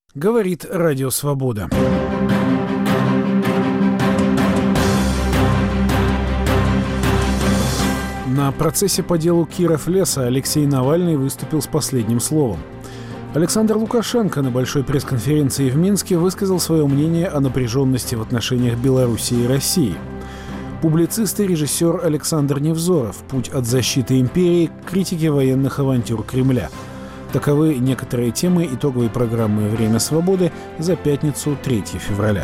Говорит Радио Свобода. На процессе по делу Киров-Леса Алексей Навальный выступил с последним словом. Александр Лукашенко на большой пресс-конференции в Минске высказал свое мнение о напряженности в отношениях Белоруссии и России. Публицист и режиссер Александр Невзоров «Путь от защиты империи к критике военных авантюр Кремля». Таковы некоторые темы итоговой программы «Время свободы» за пятницу, 3 февраля.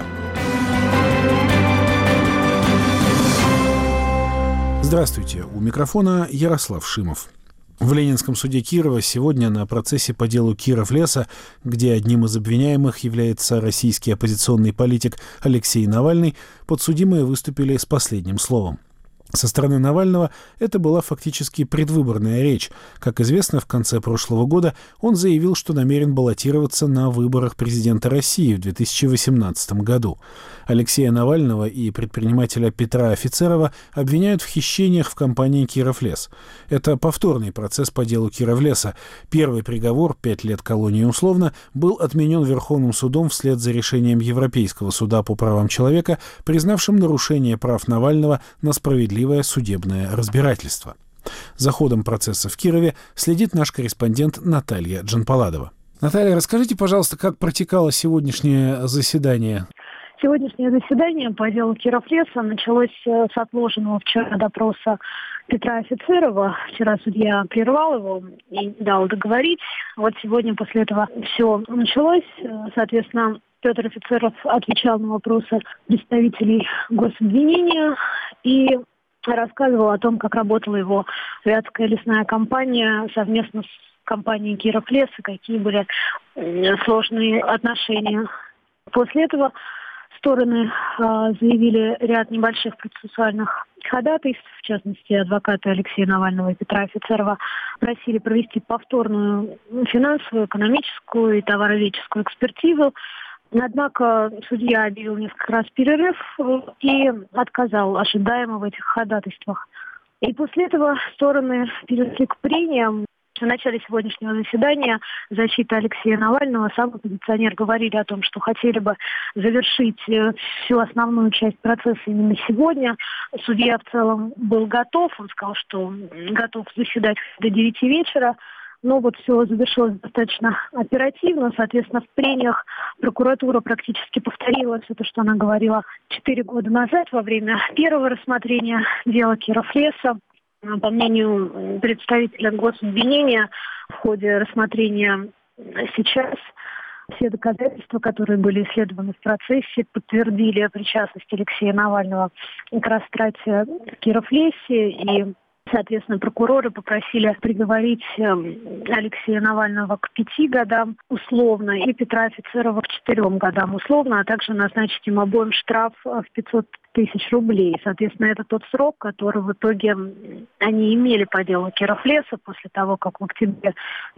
Здравствуйте, у микрофона Ярослав Шимов. В Ленинском суде Кирова сегодня на процессе по делу Киров-Леса, где одним из обвиняемых является российский оппозиционный политик Алексей Навальный, подсудимые выступили с последним словом. Со стороны Навального это была фактически предвыборная речь. Как известно, в конце прошлого года он заявил, что намерен баллотироваться на выборах президента России в 2018 году. Алексея Навального и предпринимателя Петра Офицерова обвиняют в хищениях в компании «Киров-Лес». Это повторный процесс по делу Киров-Леса. Первый приговор, 5 лет колонии условно, был отменен Верховным судом вслед за решением Европейского суда по правам человека, признавшим нарушение прав Навального на справедливое судебное разбирательство. За ходом процесса в Кирове следит наш корреспондент Наталья Джанпаладова. Наталья, расскажите, пожалуйста, как протекало сегодняшнее заседание? Сегодняшнее заседание по делу Киров-Леса началось с отложенного вчера допроса Петра Офицерова. Вчера судья прервал его и не дал договорить. Вот сегодня после этого все началось. Соответственно, Петр Офицеров отвечал на вопросы представителей гособвинения и рассказывал о том, как работала его Вятская лесная компания совместно с компанией Киров-Лес и какие были сложные отношения. После этого стороны заявили ряд небольших процессуальных ходатайств, в частности, адвокаты Алексея Навального и Петра Офицерова просили провести повторную финансовую, экономическую и товароведческую экспертизу. Однако судья объявил несколько раз перерыв и отказал ожидаемо в этих ходатайствах. И после этого стороны перешли к прениям. В начале сегодняшнего заседания защита Алексея Навального, сам оппозиционер, говорили о том, что хотели бы завершить всю основную часть процесса именно сегодня. Судья в целом был готов, он сказал, что готов заседать до 9 вечера. Но вот все завершилось достаточно оперативно. Соответственно, в прениях прокуратура практически повторила все то, что она говорила 4 года назад во время первого рассмотрения дела Киров-Леса. По мнению представителя гособвинения, в ходе рассмотрения сейчас все доказательства, которые были исследованы в процессе, подтвердили причастность Алексея Навального к растрате в Киров-Лесе. И, соответственно, прокуроры попросили приговорить Алексея Навального к 5 годам условно и Петра Офицерова к 4 годам условно, а также назначить им обоим штраф в 500 тысяч рублей. Соответственно, это тот срок, который в итоге они имели по делу Киров-Леса после того, как в октябре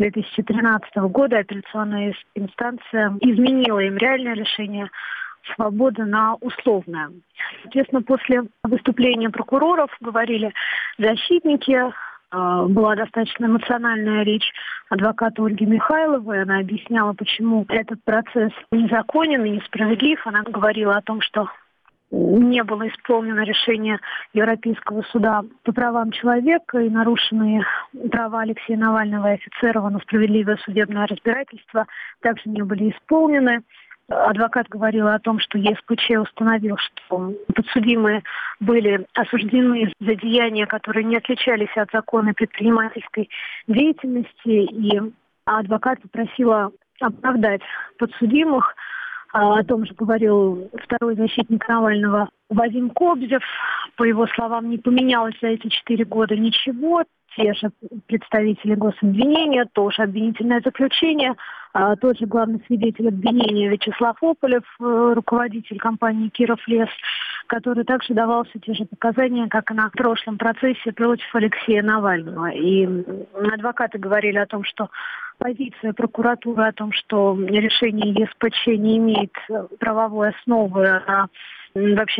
2013 года апелляционная инстанция изменила им реальное лишение свободы на условное. Соответственно, после выступления прокуроров говорили защитники, была достаточно эмоциональная речь адвоката Ольги Михайловой. Она объясняла, почему этот процесс незаконен и несправедлив. Она говорила о том, что не было исполнено решение Европейского суда по правам человека и нарушенные права Алексея Навального и Офицерова на справедливое судебное разбирательство также не были исполнены. Адвокат говорила о том, что ЕСПЧ установил, что подсудимые были осуждены за деяния, которые не отличались от законной предпринимательской деятельности, и адвокат попросила оправдать подсудимых. О том же говорил второй защитник Навального Вадим Кобзев. По его словам, не поменялось за эти 4 года ничего. Те же представители гособвинения, тоже обвинительное заключение. Тот же главный свидетель обвинения Вячеслав Ополев, руководитель компании «Киров-Лес», который также давал все те же показания, как и на прошлом процессе против Алексея Навального. И адвокаты говорили о том, что позиция прокуратуры о том, что решение ЕСПЧ не имеет правовой основы, она вообще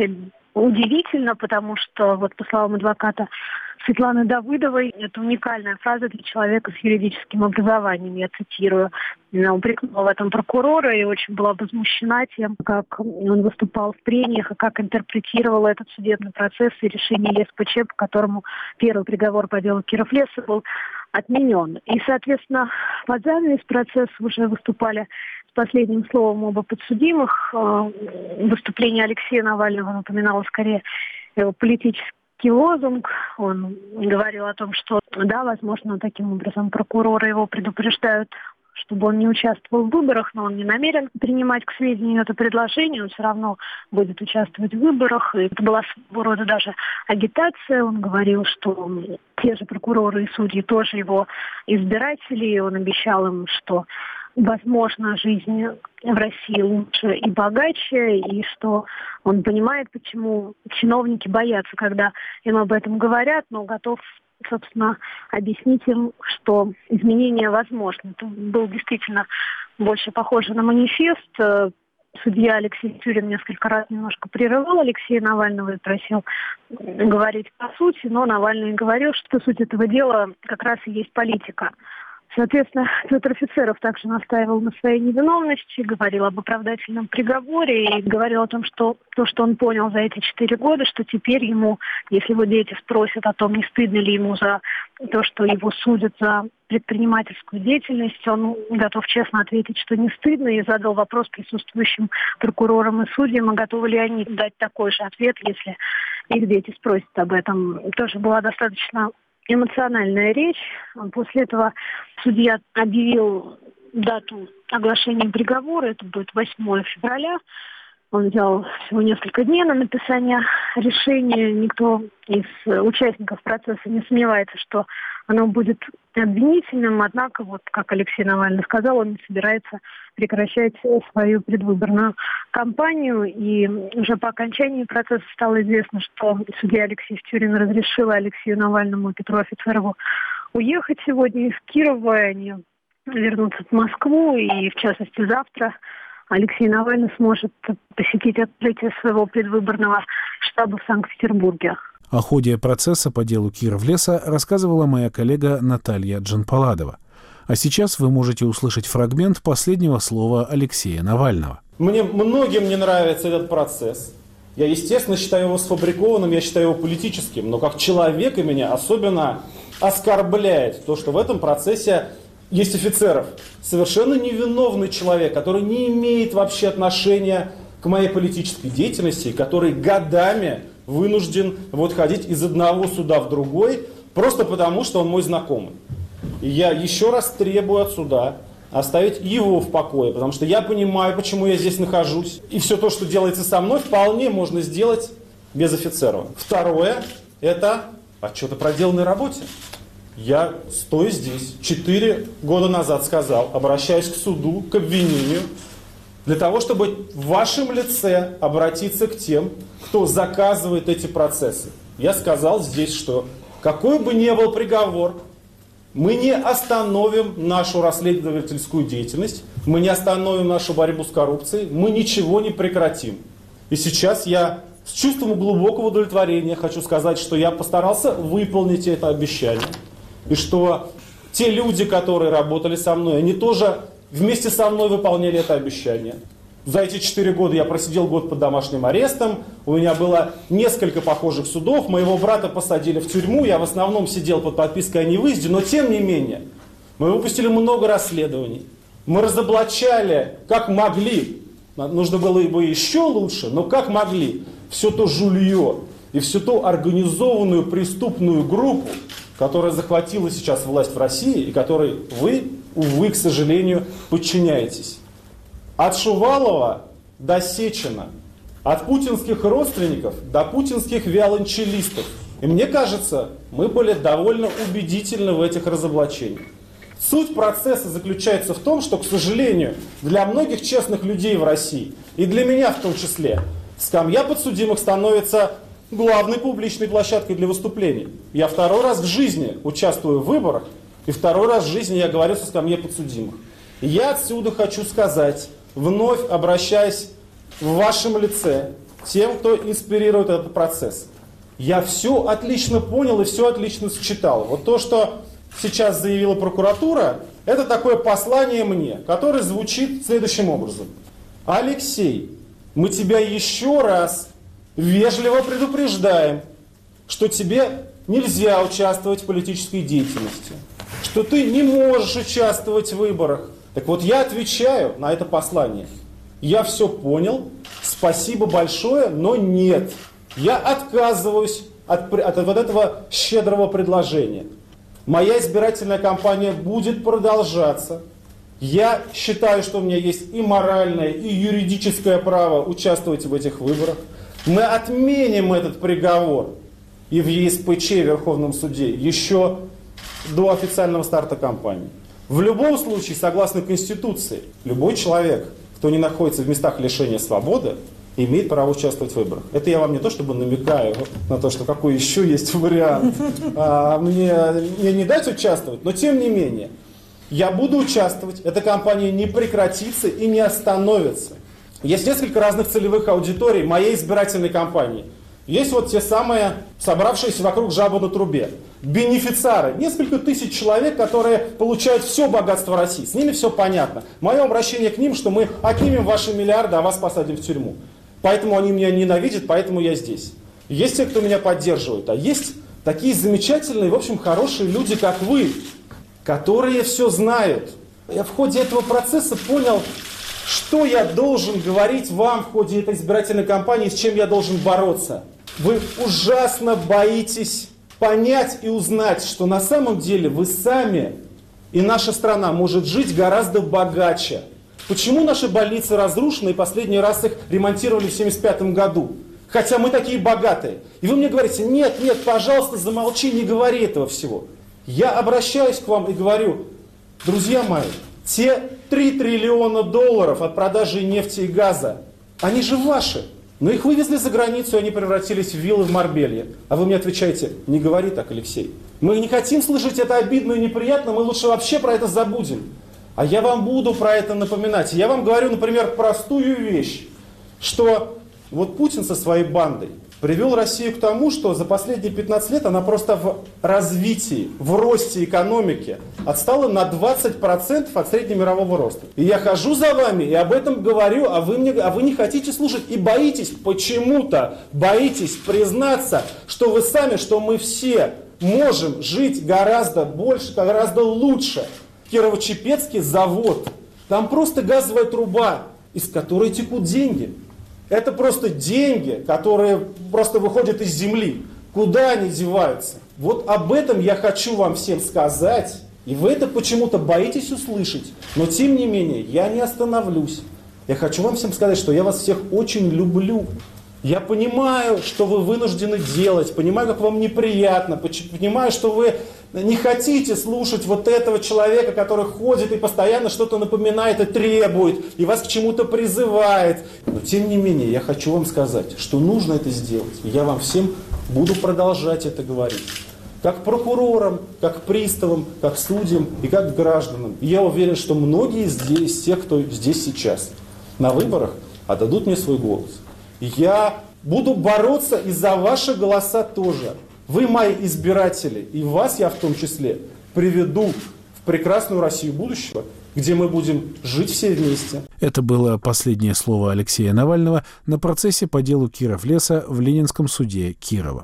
удивительно, потому что, вот по словам адвоката Светланы Давыдовой, это уникальная фраза для человека с юридическим образованием, я цитирую. Она упрекнула в этом прокурора и очень была возмущена тем, как он выступал в прениях и как интерпретировал этот судебный процесс и решение ЕСПЧ, по которому первый приговор по делу Киров-Леса был отменен. И, соответственно, под занавес процесса уже выступали с последним словом оба подсудимых. Выступление Алексея Навального напоминало скорее его политический лозунг. Он говорил о том, что, да, возможно, таким образом прокуроры его предупреждают, чтобы он не участвовал в выборах, но он не намерен принимать к сведению это предложение, он все равно будет участвовать в выборах. И это была своего рода даже агитация. Он говорил, что те же прокуроры и судьи тоже его избиратели, и он обещал им, что возможно, жизнь в России лучше и богаче, и что он понимает, почему чиновники боятся, когда им об этом говорят, но готов, собственно, объяснить им, что изменения возможны. Это было действительно больше похоже на манифест. Судья Алексей Тюрин несколько раз немножко прерывал Алексея Навального и просил говорить по сути, но Навальный говорил, что суть этого дела как раз и есть политика. Соответственно, Петр Офицеров также настаивал на своей невиновности, говорил об оправдательном приговоре и говорил о том, что то, что он понял за эти 4 года, что теперь ему, если его дети спросят о том, не стыдно ли ему за то, что его судят за предпринимательскую деятельность, он готов честно ответить, что не стыдно, и задал вопрос присутствующим прокурорам и судьям, а готовы ли они дать такой же ответ, если их дети спросят об этом. Тоже была достаточно эмоциональная речь. После этого судья объявил дату оглашения приговора. Это будет 8 февраля. Он взял всего несколько дней на написание решения. Никто из участников процесса не сомневается, что оно будет обвинительным. Однако, вот как Алексей Навальный сказал, он не собирается прекращать свою предвыборную кампанию. И уже по окончании процесса стало известно, что судья Алексей Тюрин разрешила Алексею Навальному и Петру Офицерову уехать сегодня из Кирова. Они вернутся в Москву, и в частности завтра Алексей Навальный сможет посетить открытие своего предвыборного штаба в Санкт-Петербурге. О ходе процесса по делу Киров-Леса рассказывала моя коллега Наталья Джанпаладова. А сейчас вы можете услышать фрагмент последнего слова Алексея Навального. Многим не нравится этот процесс. Я, естественно, считаю его сфабрикованным, я считаю его политическим. Но как человека меня особенно оскорбляет то, что в этом процессе есть Офицеров. Совершенно невиновный человек, который не имеет вообще отношения к моей политической деятельности, который годами вынужден ходить из одного суда в другой, просто потому, что он мой знакомый. И я еще раз требую от суда оставить его в покое, потому что я понимаю, почему я здесь нахожусь. И все то, что делается со мной, вполне можно сделать без Офицерова. Второе, это отчет о проделанной работе. Я, стоя здесь, 4 года назад сказал, обращаясь к суду, к обвинению, для того, чтобы в вашем лице обратиться к тем, кто заказывает эти процессы. Я сказал здесь, что какой бы ни был приговор, мы не остановим нашу расследовательскую деятельность, мы не остановим нашу борьбу с коррупцией, мы ничего не прекратим. И сейчас я с чувством глубокого удовлетворения хочу сказать, что я постарался выполнить это обещание. И что те люди, которые работали со мной, они тоже вместе со мной выполняли это обещание. За эти 4 года я просидел год под домашним арестом, у меня было несколько похожих судов, моего брата посадили в тюрьму, я в основном сидел под подпиской о невыезде, но тем не менее, мы выпустили много расследований, мы разоблачали, как могли, нужно было бы еще лучше, но как могли, все то жулье и всю ту организованную преступную группу, которая захватила сейчас власть в России и которой вы, увы, к сожалению, подчиняетесь. От Шувалова до Сечина, от путинских родственников до путинских виолончелистов. И мне кажется, мы были довольно убедительны в этих разоблачениях. Суть процесса заключается в том, что, к сожалению, для многих честных людей в России, и для меня в том числе, скамья подсудимых становится главной публичной площадкой для выступлений. Я 2-й раз в жизни участвую в выборах, и 2-й раз в жизни я говорю со скамьей подсудимых. И я отсюда хочу сказать, вновь обращаясь в вашем лице тем, кто инспирирует этот процесс. Я все отлично понял и все отлично считал. Вот то, что сейчас заявила прокуратура, это такое послание мне, которое звучит следующим образом. Алексей, мы тебя еще раз вежливо предупреждаем, что тебе нельзя участвовать в политической деятельности, что ты не можешь участвовать в выборах. Так вот, я отвечаю на это послание. Я все понял, спасибо большое, но нет. Я отказываюсь от вот этого щедрого предложения. Моя избирательная кампания будет продолжаться. Я считаю, что у меня есть и моральное, и юридическое право участвовать в этих выборах. Мы отменим этот приговор и в ЕСПЧ, в Верховном суде, еще до официального старта кампании. В любом случае, согласно Конституции, любой человек, кто не находится в местах лишения свободы, имеет право участвовать в выборах. Это я вам не то чтобы намекаю на то, что какой еще есть вариант мне не дать участвовать, но тем не менее, я буду участвовать, эта кампания не прекратится и не остановится. Есть несколько разных целевых аудиторий моей избирательной кампании. Есть вот те самые, собравшиеся вокруг жабы на трубе. Бенефициары. Несколько тысяч человек, которые получают все богатство России. С ними все понятно. Мое обращение к ним, что мы отнимем ваши миллиарды, а вас посадим в тюрьму. Поэтому они меня ненавидят, поэтому я здесь. Есть те, кто меня поддерживает. А есть такие замечательные, в общем, хорошие люди, как вы, которые все знают. Я в ходе этого процесса понял, что я должен говорить вам в ходе этой избирательной кампании, с чем я должен бороться. Вы ужасно боитесь понять и узнать, что на самом деле вы сами и наша страна может жить гораздо богаче. Почему наши больницы разрушены и последний раз их ремонтировали в 1975 году? Хотя мы такие богатые. И вы мне говорите, нет, пожалуйста, замолчи, не говори этого всего. Я обращаюсь к вам и говорю, друзья мои, те 3 триллиона долларов от продажи нефти и газа, они же ваши. Но их вывезли за границу, и они превратились в виллы в Марбелье. А вы мне отвечаете, не говори так, Алексей. Мы не хотим слышать это обидно и неприятно, мы лучше вообще про это забудем. А я вам буду про это напоминать. Я вам говорю, например, простую вещь, что вот Путин со своей бандой привел Россию к тому, что за последние 15 лет она просто в развитии, в росте экономики отстала на 20% от среднемирового роста. И я хожу за вами и об этом говорю, а вы не хотите слушать и боитесь почему-то, боитесь признаться, что вы сами, что мы все можем жить гораздо больше, гораздо лучше. Кирово-Чепецкий завод, там просто газовая труба, из которой текут деньги. Это просто деньги, которые просто выходят из земли. Куда они деваются? Вот об этом я хочу вам всем сказать. И вы это почему-то боитесь услышать. Но тем не менее, я не остановлюсь. Я хочу вам всем сказать, что я вас всех очень люблю. Я понимаю, что вы вынуждены делать, понимаю, как вам неприятно, понимаю, что вы не хотите слушать вот этого человека, который ходит и постоянно что-то напоминает и требует, и вас к чему-то призывает. Но тем не менее, я хочу вам сказать, что нужно это сделать. И я вам всем буду продолжать это говорить. Как прокурорам, как приставам, как судьям и как гражданам. И я уверен, что многие из тех, кто здесь сейчас на выборах, отдадут мне свой голос. Я буду бороться и за ваши голоса тоже. Вы мои избиратели, и вас я в том числе приведу в прекрасную Россию будущего, где мы будем жить все вместе. Это было последнее слово Алексея Навального на процессе по делу Кировлеса в Ленинском суде Кирова.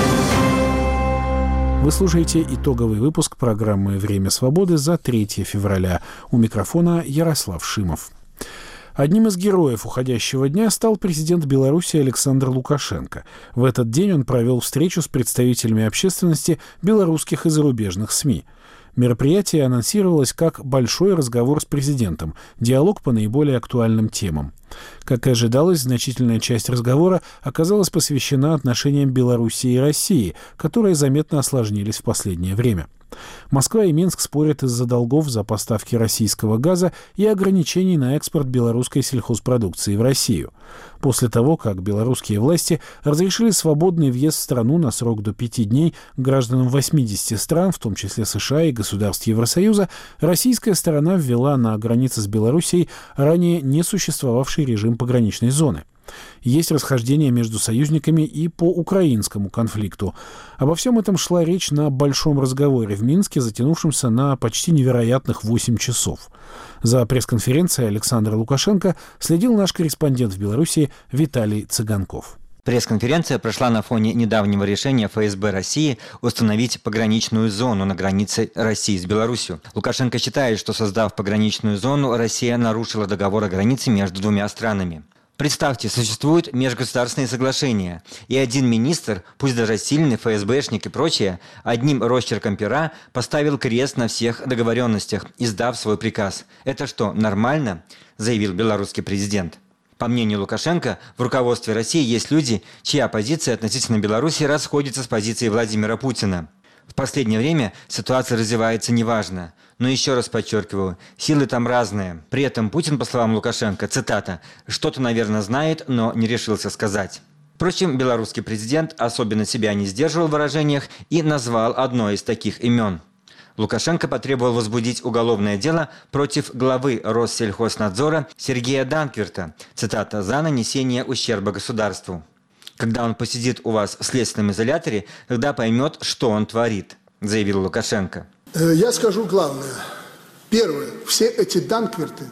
Вы слушаете итоговый выпуск программы «Время свободы» за 3 февраля. У микрофона Ярослав Шимов. Одним из героев уходящего дня стал президент Беларуси Александр Лукашенко. В этот день он провел встречу с представителями общественности белорусских и зарубежных СМИ. Мероприятие анонсировалось как «Большой разговор с президентом», диалог по наиболее актуальным темам. Как и ожидалось, значительная часть разговора оказалась посвящена отношениям Беларуси и России, которые заметно осложнились в последнее время. Москва и Минск спорят из-за долгов за поставки российского газа и ограничений на экспорт белорусской сельхозпродукции в Россию. После того, как белорусские власти разрешили свободный въезд в страну на срок до 5 дней гражданам 80 стран, в том числе США и государств Евросоюза, российская сторона ввела на границе с Белоруссией ранее не существовавший режим пограничной зоны. Есть расхождения между союзниками и по украинскому конфликту. Обо всем этом шла речь на большом разговоре в Минске, затянувшемся на почти невероятных 8 часов. За пресс-конференцией Александра Лукашенко следил наш корреспондент в Беларуси Виталий Цыганков. Пресс-конференция прошла на фоне недавнего решения ФСБ России установить пограничную зону на границе России с Беларусью. Лукашенко считает, что, создав пограничную зону, Россия нарушила договор о границе между двумя странами. Представьте, существуют межгосударственные соглашения, и один министр, пусть даже сильный ФСБшник и прочее, одним росчерком пера поставил крест на всех договоренностях, издав свой приказ. Это что, нормально? Заявил белорусский президент. По мнению Лукашенко, в руководстве России есть люди, чья позиция относительно Беларуси расходится с позицией Владимира Путина. В последнее время ситуация развивается неважно. Но еще раз подчеркиваю, силы там разные. При этом Путин, по словам Лукашенко, цитата, «что-то, наверное, знает, но не решился сказать». Впрочем, белорусский президент особенно себя не сдерживал в выражениях и назвал одно из таких имен. Лукашенко потребовал возбудить уголовное дело против главы Россельхознадзора Сергея Данквирта, цитата, «за нанесение ущерба государству». «Когда он посидит у вас в следственном изоляторе, тогда поймет, что он творит», заявил Лукашенко. Я скажу главное. Первое. Все эти Данквирты,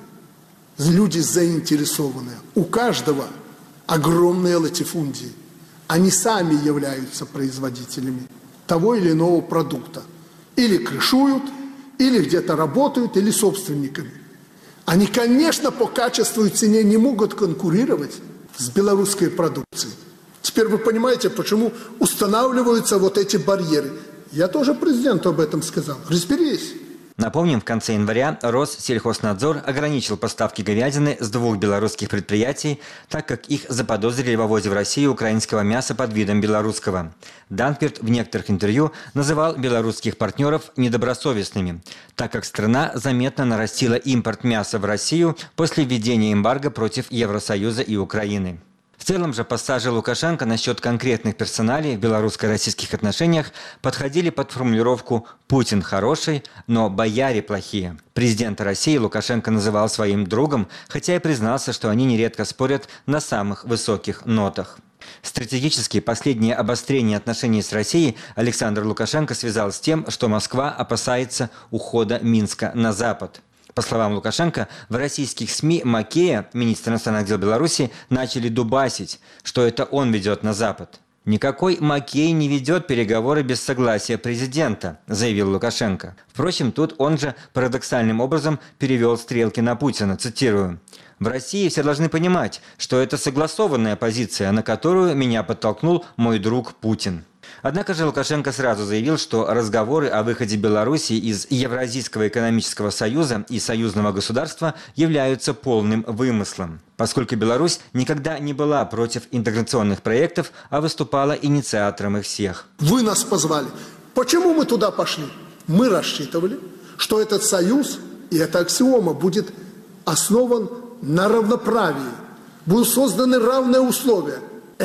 люди заинтересованные. У каждого огромные латифундии. Они сами являются производителями того или иного продукта. Или крышуют, или где-то работают, или собственниками. Они, конечно, по качеству и цене не могут конкурировать с белорусской продукцией. Теперь вы понимаете, почему устанавливаются вот эти барьеры. Я тоже президенту об этом сказал. Разберись. Напомним, в конце января Россельхознадзор ограничил поставки говядины с 2 белорусских предприятий, так как их заподозрили в ввозе в Россию украинского мяса под видом белорусского. Данквирт в некоторых интервью называл белорусских партнеров недобросовестными, так как страна заметно нарастила импорт мяса в Россию после введения эмбарго против Евросоюза и Украины. В целом же пассажи Лукашенко насчет конкретных персоналей в белорусско-российских отношениях подходили под формулировку «Путин хороший, но бояре плохие». Президента России Лукашенко называл своим другом, хотя и признался, что они нередко спорят на самых высоких нотах. Стратегически последнее обострение отношений с Россией Александр Лукашенко связал с тем, что Москва опасается ухода Минска на Запад. По словам Лукашенко, в российских СМИ Макея, министр иностранных дел Беларуси, начали дубасить, что это он ведет на Запад. «Никакой Макей не ведет переговоры без согласия президента», заявил Лукашенко. Впрочем, тут он же парадоксальным образом перевел стрелки на Путина, цитирую. «В России все должны понимать, что это согласованная позиция, на которую меня подтолкнул мой друг Путин». Однако же Лукашенко сразу заявил, что разговоры о выходе Беларуси из Евразийского экономического союза и союзного государства являются полным вымыслом, поскольку Беларусь никогда не была против интеграционных проектов, а выступала инициатором их всех. Вы нас позвали. Почему мы туда пошли? Мы рассчитывали, что этот союз, и эта аксиома, будет основан на равноправии. Будут созданы равные условия.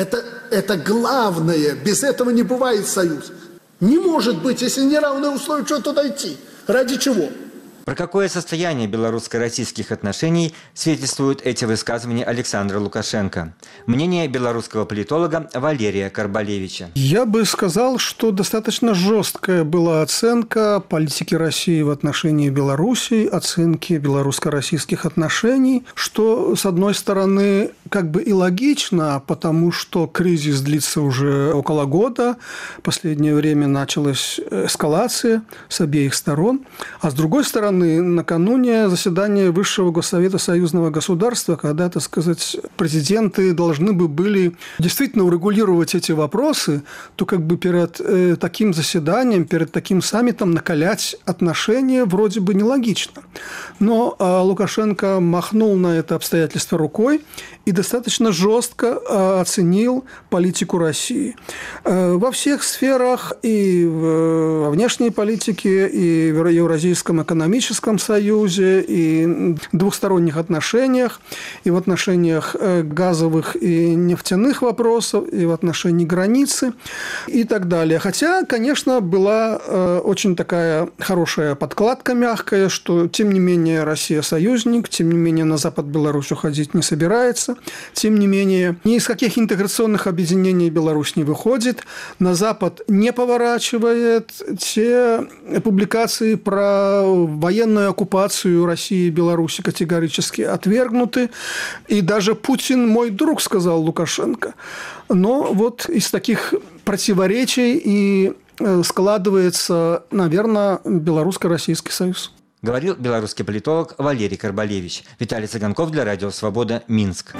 Это главное. Без этого не бывает союз. Не может быть, если не равные условия, что туда идти? Ради чего? Про какое состояние белорусско-российских отношений свидетельствуют эти высказывания Александра Лукашенко? Мнение белорусского политолога Валерия Карбалевича. Я бы сказал, что достаточно жесткая была оценка политики России в отношении Беларуси, оценки белорусско-российских отношений, что, с одной стороны, как бы и логично, потому что кризис длится уже около года, в последнее время началась эскалация с обеих сторон, а с другой стороны, накануне заседания Высшего Госсовета Союзного государства, когда, так сказать, президенты должны бы были действительно урегулировать эти вопросы, то как бы перед таким заседанием, перед таким саммитом накалять отношения вроде бы нелогично. Но Лукашенко махнул на это обстоятельство рукой и достаточно жестко оценил политику России. Во всех сферах, и во внешней политике, и в евразийском экономическом экономическом союзе, и двухсторонних отношениях, и в отношениях газовых и нефтяных вопросов, и в отношении границы и так далее. Хотя, конечно, была очень такая хорошая подкладка мягкая, что, тем не менее, Россия союзник, тем не менее, на Запад Беларусь уходить не собирается, тем не менее, ни из каких интеграционных объединений Беларусь не выходит, на Запад не поворачивает, те публикации про военную оккупацию России и Беларуси категорически отвергнуты, и даже Путин мой друг, сказал Лукашенко. Но вот из таких противоречий и складывается, наверное, Белорусско-Российский союз. Говорил белорусский политолог Валерий Карбалевич. Виталий Цыганков для Радио Свобода, Минск.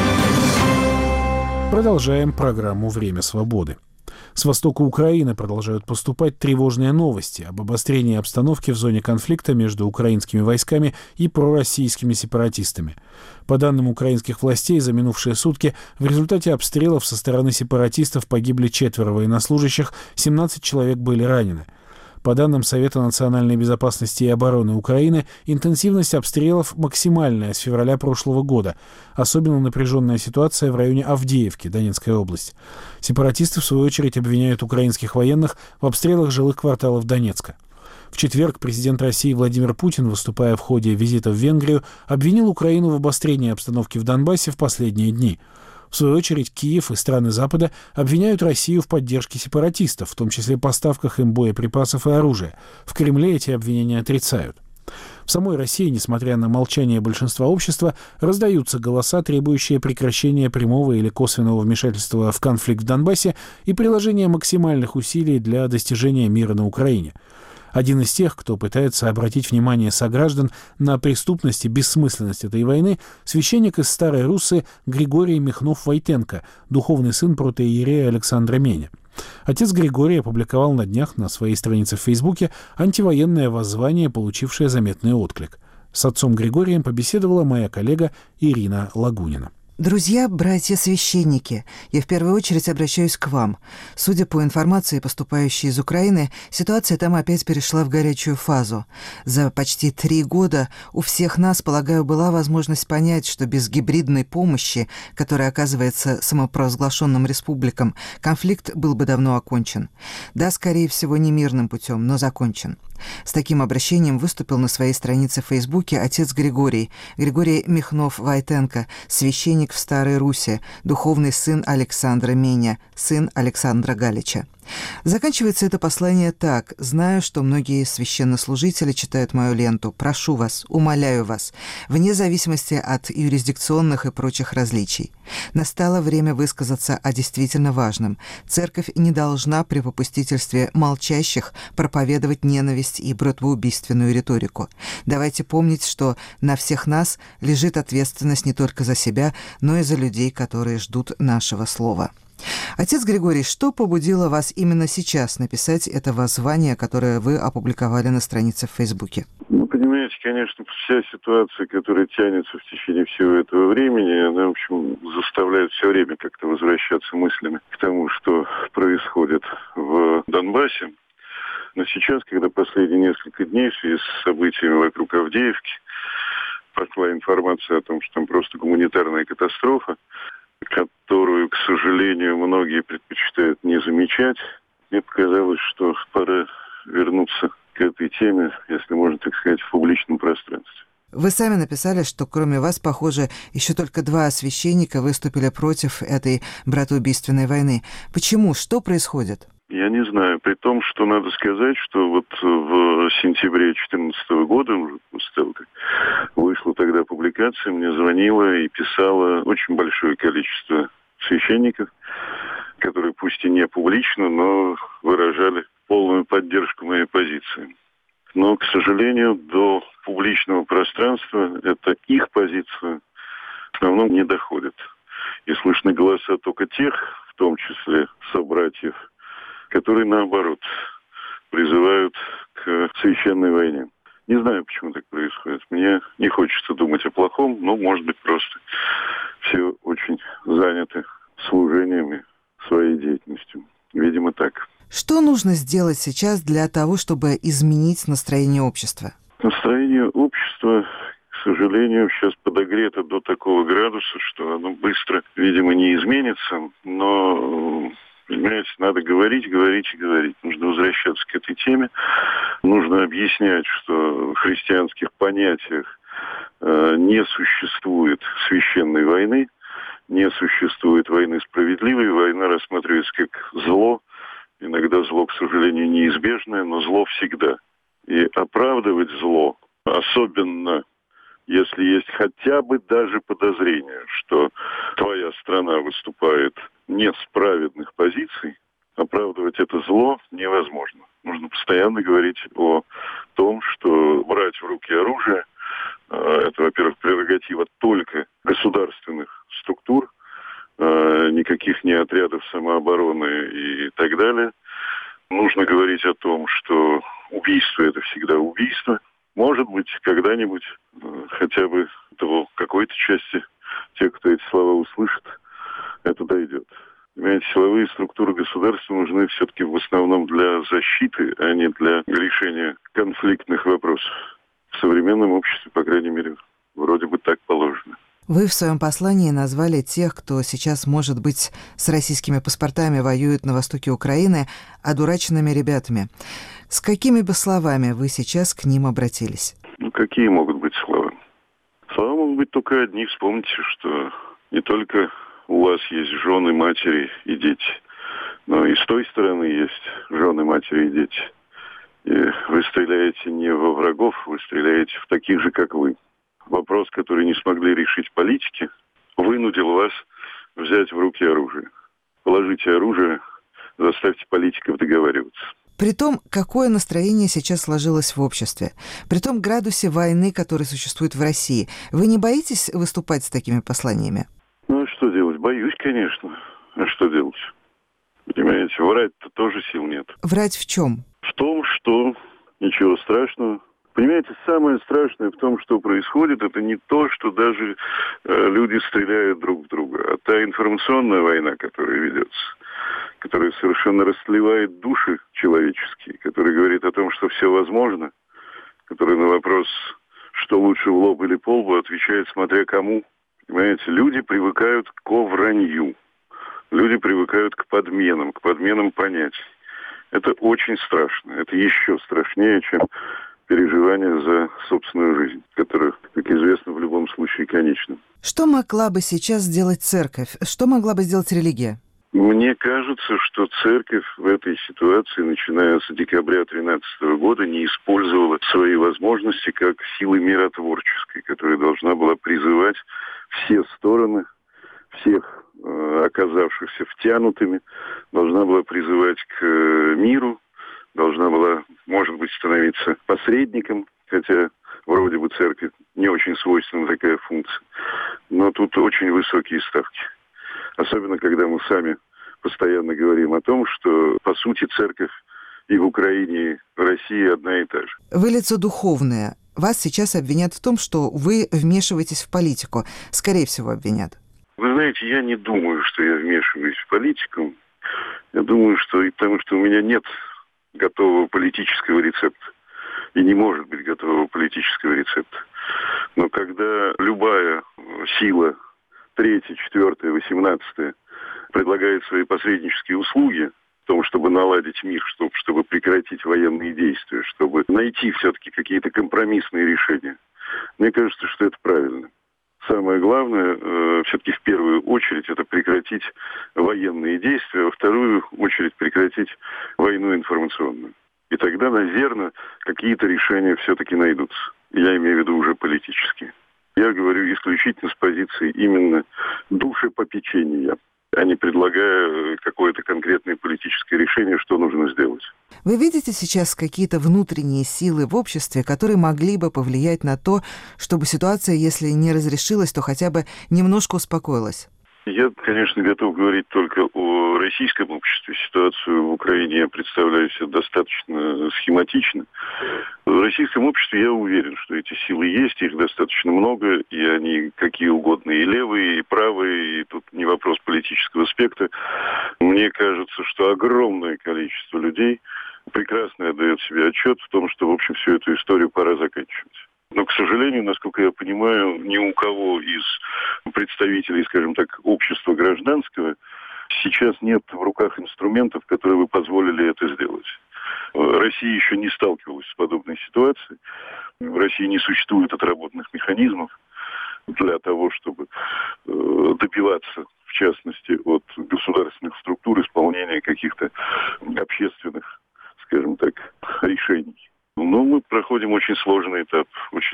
Продолжаем программу «Время свободы». С востока Украины продолжают поступать тревожные новости об обострении обстановки в зоне конфликта между украинскими войсками и пророссийскими сепаратистами. По данным украинских властей, за минувшие сутки в результате обстрелов со стороны сепаратистов погибли 4 военнослужащих, 17 человек были ранены. По данным Совета национальной безопасности и обороны Украины, интенсивность обстрелов максимальная с февраля прошлого года. Особенно напряженная ситуация в районе Авдеевки, Донецкая область. Сепаратисты, в свою очередь, обвиняют украинских военных в обстрелах жилых кварталов Донецка. В четверг президент России Владимир Путин, выступая в ходе визита в Венгрию, обвинил Украину в обострении обстановки в Донбассе в последние дни. В свою очередь, Киев и страны Запада обвиняют Россию в поддержке сепаратистов, в том числе поставках им боеприпасов и оружия. В Кремле эти обвинения отрицают. В самой России, несмотря на молчание большинства общества, раздаются голоса, требующие прекращения прямого или косвенного вмешательства в конфликт в Донбассе и приложения максимальных усилий для достижения мира на Украине. Один из тех, кто пытается обратить внимание сограждан на преступность и бессмысленность этой войны, священник из Старой Руссы Григорий Михнов-Войтенко, духовный сын протоиерея Александра Меня. Отец Григорий опубликовал на днях на своей странице в Фейсбуке антивоенное воззвание, получившее заметный отклик. С отцом Григорием побеседовала моя коллега Ирина Лагунина. Друзья, братья-священники, я в первую очередь обращаюсь к вам. Судя по информации, поступающей из Украины, ситуация там опять перешла в горячую фазу. За почти 3 года у всех нас, полагаю, была возможность понять, что без гибридной помощи, которая оказывается самопровозглашенным республикам, конфликт был бы давно окончен. Да, скорее всего, не мирным путем, но закончен. С таким обращением выступил на своей странице в Фейсбуке отец Григорий Михнов-Войтенко, священник в Старой Руси, духовный сын Александра Меня, сын Александра Галича. Заканчивается это послание так. Знаю, что многие священнослужители читают мою ленту. Прошу вас, умоляю вас, вне зависимости от юрисдикционных и прочих различий. Настало время высказаться о действительно важном. Церковь не должна при попустительстве молчащих проповедовать ненависть и братоубийственную риторику. Давайте помнить, что на всех нас лежит ответственность не только за себя, но и за людей, которые ждут нашего слова. Отец Григорий, что побудило вас именно сейчас написать это воззвание, которое вы опубликовали на странице в Фейсбуке? Понимаете, конечно, вся ситуация, которая тянется в течение всего этого времени, она, в общем, заставляет все время как-то возвращаться мыслями к тому, что происходит в Донбассе. Но сейчас, когда последние несколько дней в связи с событиями вокруг Авдеевки пошла информация о том, что там просто гуманитарная катастрофа, которую, к сожалению, многие предпочитают не замечать, мне показалось, что пора вернуться к этой теме, если можно так сказать, в публичном пространстве. Вы сами написали, что кроме вас, похоже, еще только 2 священника выступили против этой братоубийственной войны. Почему? Что происходит? Я не знаю. При том, что надо сказать, что вот в сентябре 2014 года, уже после того, как вышла тогда публикация, мне звонило и писало очень большое количество священников, которые пусть и не публично, но выражали полную поддержку моей позиции. Но, к сожалению, до публичного пространства эта их позиция в основном не доходит. И слышны голоса только тех, в том числе собратьев, которые, наоборот, призывают к священной войне. Не знаю, почему так происходит. Мне не хочется думать о плохом, но, может быть, просто все очень заняты служением и своей деятельностью. Видимо, так. Что нужно сделать сейчас для того, чтобы изменить настроение общества? Настроение сожалению, сейчас подогрето до такого градуса, что оно быстро, видимо, не изменится. Но, понимаете, надо говорить, говорить и говорить. Нужно возвращаться к этой теме. Нужно объяснять, что в христианских понятиях не существует священной войны, не существует войны справедливой. Война рассматривается как зло. Иногда зло, к сожалению, неизбежное, но зло всегда. И оправдывать зло, особенно если есть хотя бы даже подозрение, что твоя страна выступает не с праведных позиций, оправдывать это зло невозможно. Нужно постоянно говорить о том, что брать в руки оружие – это, во-первых, прерогатива только государственных структур, никаких не отрядов самообороны и так далее. Нужно говорить о том, что убийство – это всегда убийство. Может быть, когда-нибудь хотя бы до какой-то части тех, кто эти слова услышит, это дойдет. Понимаете, силовые структуры государства нужны все-таки в основном для защиты, а не для решения конфликтных вопросов. В современном обществе, по крайней мере, вроде бы так положено. Вы в своем послании назвали тех, кто сейчас, может быть, с российскими паспортами воюет на востоке Украины, одураченными ребятами. С какими бы словами вы сейчас к ним обратились? Какие могут быть слова? Слова могут быть только одни. Вспомните, что не только у вас есть жены, матери и дети, но и с той стороны есть жены, матери и дети. И вы стреляете не во врагов, вы стреляете в таких же, как вы. Вопрос, который не смогли решить политики, вынудил вас взять в руки оружие. Положите оружие, заставьте политиков договариваться. При том, какое настроение сейчас сложилось в обществе, при том градусе войны, который существует в России, вы не боитесь выступать с такими посланиями? Ну, что делать? Боюсь, конечно. А что делать? Понимаете, врать-то тоже сил нет. Врать в чем? В том, что ничего страшного. Понимаете, самое страшное в том, что происходит, это не то, что даже люди стреляют друг в друга, а та информационная война, которая ведется, которая совершенно растлевает души человеческие, которая говорит о том, что все возможно, которая на вопрос, что лучше в лоб или по лбу, отвечает, смотря кому. Понимаете, люди привыкают к вранью, люди привыкают к подменам понятий. Это очень страшно, это еще страшнее, чем переживания за собственную жизнь, которая, как известно, в любом случае конечна. Что могла бы сейчас сделать церковь? Что могла бы сделать религия? Мне кажется, что церковь в этой ситуации, начиная с декабря 2013 года, не использовала свои возможности как силы миротворческой, которая должна была призывать все стороны, всех оказавшихся втянутыми, должна была призывать к миру, должна была, может быть, становиться посредником, хотя вроде бы церкви не очень свойственна такая функция. Но тут очень высокие ставки. Особенно, когда мы сами постоянно говорим о том, что, по сути, церковь и в Украине, и в России одна и та же. Вы лицо духовное. Вас сейчас обвинят в том, что вы вмешиваетесь в политику. Скорее всего, обвинят. Вы знаете, я не думаю, что я вмешиваюсь в политику. Я думаю, что и потому, что у меня нет готового политического рецепта. И не может быть готового политического рецепта. Но когда любая сила, 3-я, 4-я, 18-я, предлагает свои посреднические услуги в том, чтобы наладить мир, чтобы прекратить военные действия, чтобы найти все-таки какие-то компромиссные решения, мне кажется, что это правильно. Самое главное, все-таки в первую очередь, это прекратить военные действия, а во вторую очередь прекратить войну информационную. И тогда, наверное, какие-то решения все-таки найдутся. Я имею в виду уже политические. Я говорю исключительно с позиции именно душепопечения, а не предлагая какое-то конкретное политическое решение, что нужно сделать. Вы видите сейчас какие-то внутренние силы в обществе, которые могли бы повлиять на то, чтобы ситуация, если не разрешилась, то хотя бы немножко успокоилась? Я, конечно, готов говорить только о российском обществе. Ситуацию в Украине я представляю себе достаточно схематично. В российском обществе я уверен, что эти силы есть, их достаточно много, и они какие угодно, и левые, и правые, и тут не вопрос политического спектра. Мне кажется, что огромное количество людей прекрасно отдает себе отчет в том, что, в общем, всю эту историю пора заканчивать. Но, к сожалению, насколько я понимаю, представителей, скажем так, общества гражданского сейчас нет в руках инструментов, которые бы позволили это сделать. Россия еще не сталкивалась с подобной ситуацией. В России не существует отработанных механизмов для того, чтобы добиваться, в частности, от государственных структур исполнения каких-то общественных, скажем так, решений. Но мы проходим очень сложный этап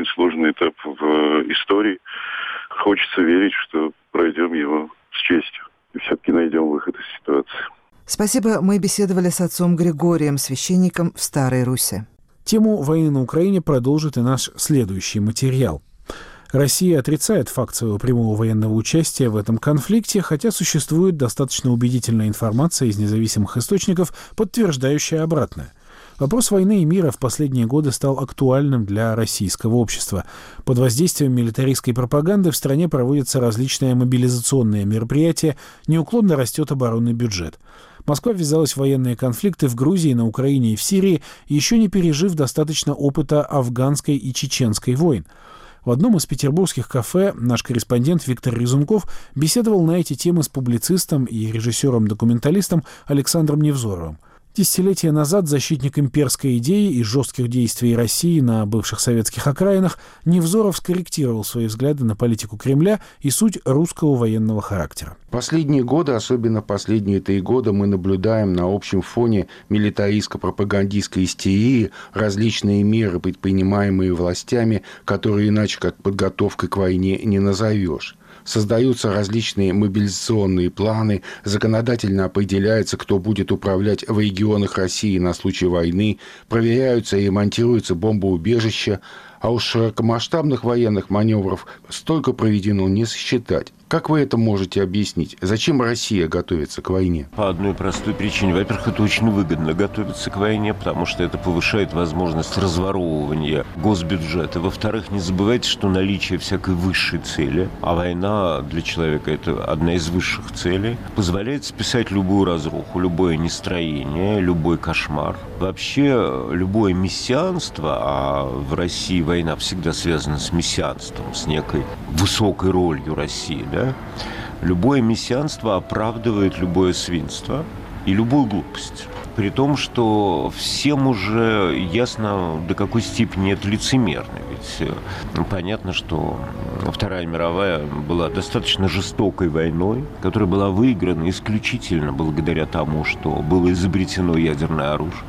в истории. Хочется верить, что пройдем его с честью и все-таки найдем выход из ситуации. Спасибо. Мы беседовали с отцом Григорием, священником в Старой Руси. Тему войны на Украине продолжит и наш следующий материал. Россия отрицает факт своего прямого военного участия в этом конфликте, хотя существует достаточно убедительная информация из независимых источников, подтверждающая обратное. Вопрос войны и мира в последние годы стал актуальным для российского общества. Под воздействием милитаристской пропаганды в стране проводятся различные мобилизационные мероприятия, неуклонно растет оборонный бюджет. Москва ввязалась в военные конфликты в Грузии, на Украине и в Сирии, еще не пережив достаточно опыта афганской и чеченской войн. В одном из петербургских кафе наш корреспондент Виктор Резунков беседовал на эти темы с публицистом и режиссером-документалистом Александром Невзоровым. Десятилетия назад защитник имперской идеи и жестких действий России на бывших советских окраинах Невзоров скорректировал свои взгляды на политику Кремля и суть русского военного характера. Последние годы, особенно последние 3 года, мы наблюдаем на общем фоне милитаристско-пропагандистской истерии различные меры, предпринимаемые властями, которые иначе как подготовкой к войне не назовешь. Создаются различные мобилизационные планы, законодательно определяется, кто будет управлять в регионах России на случай войны, проверяются и ремонтируются бомбоубежища, а уж широкомасштабных военных маневров столько проведено не сосчитать. Как вы это можете объяснить? Зачем Россия готовится к войне? По одной простой причине. Во-первых, это очень выгодно готовиться к войне, потому что это повышает возможность разворовывания госбюджета. Во-вторых, не забывайте, что наличие всякой высшей цели, а война для человека – это одна из высших целей, позволяет списать любую разруху, любое нестроение, любой кошмар. Вообще, любое мессианство, а в России война всегда связана с мессианством, с некой высокой ролью России, да? Любое мессианство оправдывает любое свинство и любую глупость. При том, что всем уже ясно, до какой степени это лицемерно. Ведь понятно, что Вторая мировая была достаточно жестокой войной, которая была выиграна исключительно благодаря тому, что было изобретено ядерное оружие.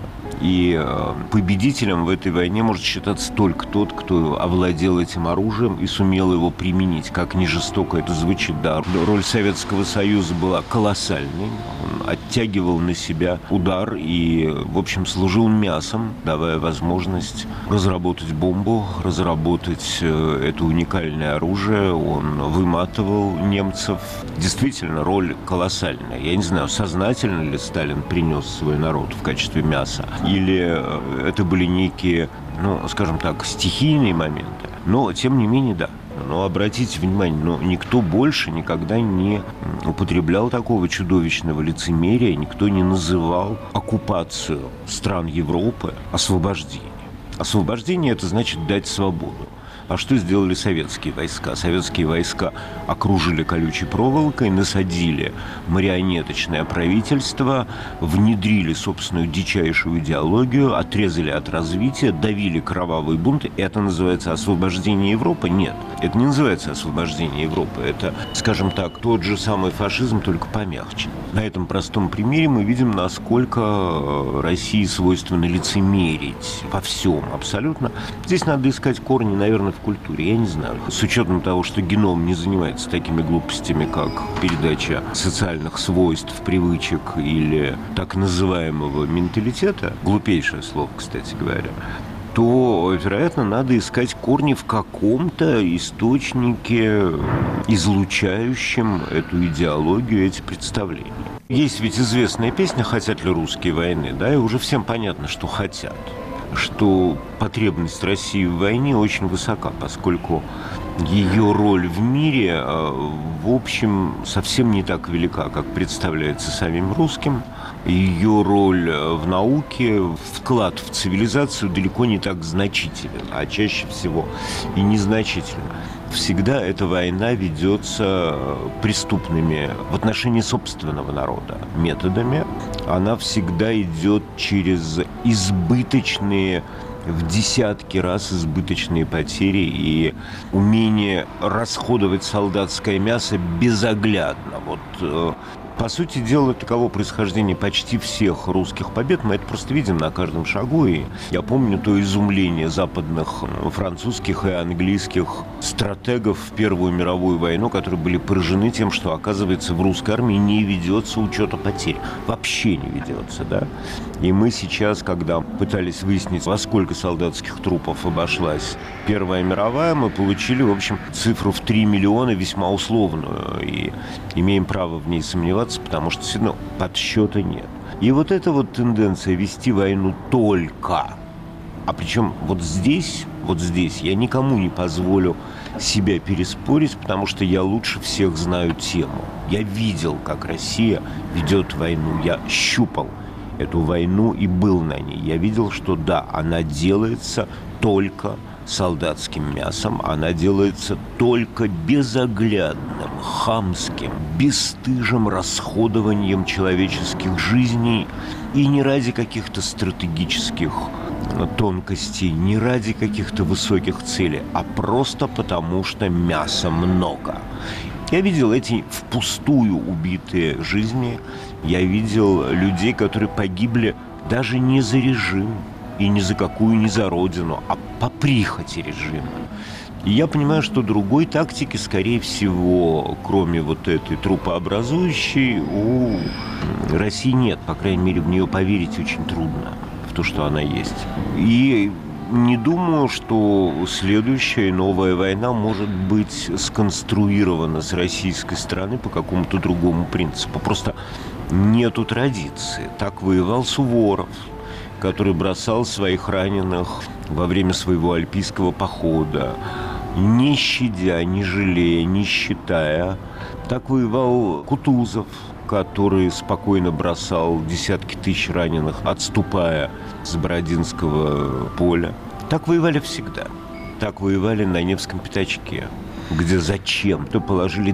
И победителем в этой войне может считаться только тот, кто овладел этим оружием и сумел его применить. Как ни жестоко это звучит, да. Роль Советского Союза была колоссальной. Он оттягивал на себя удар и, в общем, служил мясом, давая возможность разработать бомбу, разработать это уникальное оружие. Он выматывал немцев. Действительно, роль колоссальная. Я не знаю, сознательно ли Сталин принес свой народ в качестве мяса, или это были некие, скажем так, стихийные моменты. Но, тем не менее, да. Но обратите внимание, никто больше никогда не употреблял такого чудовищного лицемерия, никто не называл оккупацию стран Европы освобождением. Освобождение – это значит дать свободу. А что сделали советские войска? Советские войска окружили колючей проволокой, насадили марионеточное правительство, внедрили собственную дичайшую идеологию, отрезали от развития, давили кровавый бунт. Это называется освобождение Европы? Нет, это не называется освобождение Европы. Это, скажем так, тот же самый фашизм, только помягче. На этом простом примере мы видим, насколько России свойственно лицемерить во всем абсолютно. Здесь надо искать корни, наверное, в культуре, я не знаю. С учетом того, что геном не занимается такими глупостями, как передача социальных свойств, привычек или так называемого менталитета, глупейшее слово, кстати говоря, то, вероятно, надо искать корни в каком-то источнике, излучающем эту идеологию, эти представления. Есть ведь известная песня «Хотят ли русские войны?», да, и уже всем понятно, что хотят. Что потребность России в войне очень высока, поскольку ее роль в мире, в общем, совсем не так велика, как представляется самим русским. Ее роль в науке, вклад в цивилизацию далеко не так значителен, а чаще всего и незначителен. всегда эта война ведется преступными в отношении собственного народа методами. Она всегда идет через избыточные, в десятки раз избыточные потери и умение расходовать солдатское мясо безоглядно. По сути дела, таково происхождение почти всех русских побед. Мы это просто видим на каждом шагу. И я помню то изумление западных французских и английских стратегов в Первую мировую войну, которые были поражены тем, что, оказывается, в русской армии не ведется учета потерь. Вообще не ведется, да? И мы сейчас, когда пытались выяснить, во сколько солдатских трупов обошлась Первая мировая, мы получили, в общем, цифру в 3 миллиона весьма условную. И имеем право в ней сомневаться, потому что, действительно, подсчета нет. И вот эта вот тенденция вести войну только, а причем вот здесь я никому не позволю себя переспорить, потому что я лучше всех знаю тему. Я видел, как Россия ведет войну, я щупал эту войну и был на ней. Я видел, что да, она делается только солдатским мясом, она делается только безоглядным, хамским, бесстыжим расходованием человеческих жизней и не ради каких-то стратегических тонкостей, не ради каких-то высоких целей, а просто потому, что мяса много. Я видел эти впустую убитые жизни, я видел людей, которые погибли даже не за режим, и ни за какую, ни за родину, а по прихоти режима. И я понимаю, что другой тактики, скорее всего, кроме вот этой трупообразующей, у России нет. По крайней мере, в нее поверить очень трудно, в то, что она есть. И не думаю, что следующая новая война может быть сконструирована с российской стороны по какому-то другому принципу. Просто нету традиции. Так воевал Суворов, который бросал своих раненых во время своего альпийского похода, не щадя, не жалея, не считая. Так воевал Кутузов, который спокойно бросал десятки тысяч раненых, отступая с Бородинского поля. Так воевали всегда. Так воевали на Невском пятачке, где зачем-то положили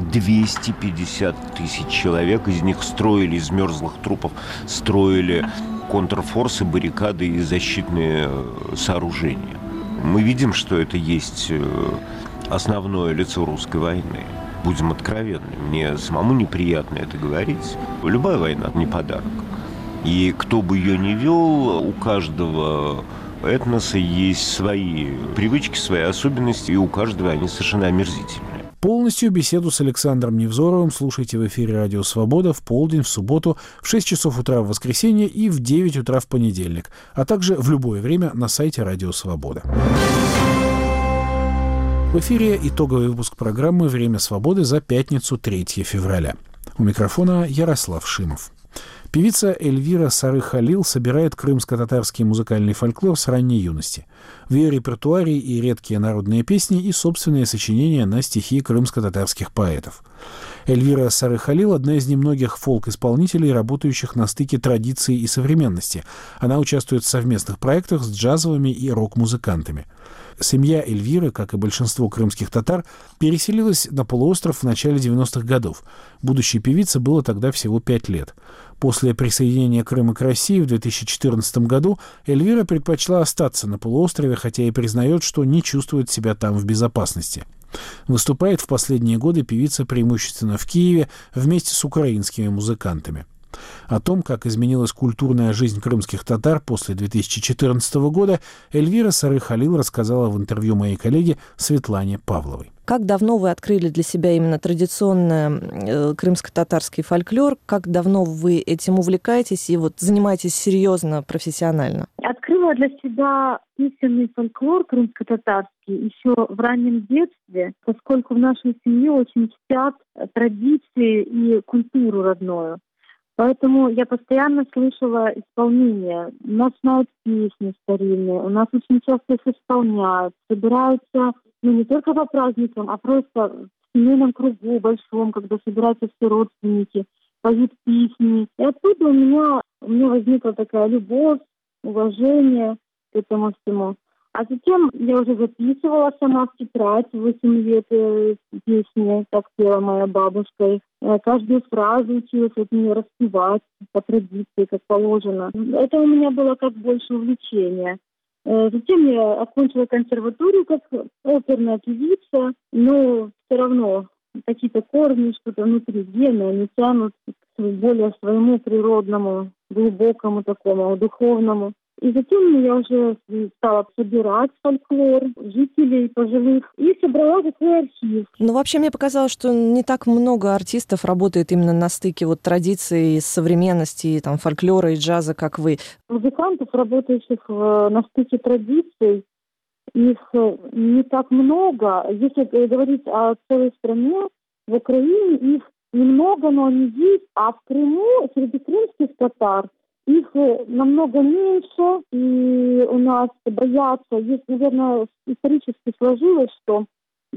250 тысяч человек, из них строили из мерзлых трупов, строили контрфорсы, баррикады и защитные сооружения. Мы видим, что это есть основное лицо русской войны. Будем откровенны. Мне самому неприятно это говорить. Любая война – не подарок. И кто бы ее ни вел, у каждого этноса есть свои привычки, свои особенности, и у каждого они совершенно омерзительные. Полностью беседу с Александром Невзоровым слушайте в эфире «Радио Свобода» в полдень, в субботу, в 6 часов утра в воскресенье и в 9 утра в понедельник, а также в любое время на сайте «Радио Свобода». В эфире итоговый выпуск программы «Время свободы» за пятницу, 3 февраля. У микрофона Ярослав Шимов. Певица Эльвира Сары-Халил собирает крымско-татарский музыкальный фольклор с ранней юности. В ее репертуаре и редкие народные песни, и собственные сочинения на стихи крымско-татарских поэтов. Эльвира Сары-Халил – одна из немногих фолк-исполнителей, работающих на стыке традиции и современности. Она участвует в совместных проектах с джазовыми и рок-музыкантами. Семья Эльвиры, как и большинство крымских татар, переселилась на полуостров в начале 90-х годов. Будущей певице было тогда всего 5 лет. После присоединения Крыма к России в 2014 году Эльвира предпочла остаться на полуострове, хотя и признает, что не чувствует себя там в безопасности. Выступает в последние годы певица преимущественно в Киеве вместе с украинскими музыкантами. О том, как изменилась культурная жизнь крымских татар после 2014 года, Эльвира Сары-Халил рассказала в интервью моей коллеге Светлане Павловой. Как давно вы открыли для себя именно традиционный крымско-татарский фольклор? Как давно вы этим увлекаетесь и вот занимаетесь серьезно, профессионально? Открыла для себя песенный фольклор крымско-татарский еще в раннем детстве, поскольку в нашей семье очень чтят традиции и культуру родную. Поэтому я постоянно слышала исполнение. У нас знают песни старинные, у нас очень часто их исполняют, собираются не только по праздникам, а просто в семейном кругу большом, когда собираются все родственники, поют песни. И оттуда у меня возникла такая любовь, уважение к этому всему. А затем я уже записывала сама в тетрадь 8 лет песни, как пела моя бабушка. Каждую фразу училась от нее распевать по традиции, как положено. Это у меня было как больше увлечение. Затем я окончила консерваторию как оперная певица, но все равно какие-то корни, что-то внутри гены, они тянут к более своему природному, глубокому такому, духовному. И затем я уже стала собирать фольклор жителей пожилых и собрала такой архив. Ну, вообще, мне показалось, что не так много артистов работает именно на стыке вот традиций, современности, там, фольклора и джаза, как вы. Музыкантов, работающих на стыке традиций, их не так много. Если говорить о целой стране, в Украине их немного, но они есть. А в Крыму, среди крымских татар, их намного меньше, и у нас боятся, есть, наверное, исторически сложилось, что